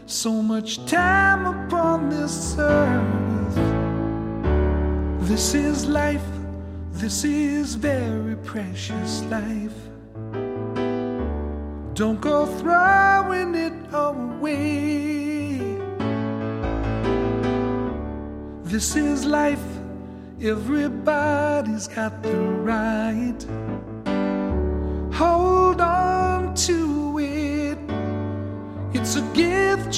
So much time upon this earth. This is life, this is very precious life. Don't go throwing it away. This is life, everybody's got the right. Hold on to it, it's a gift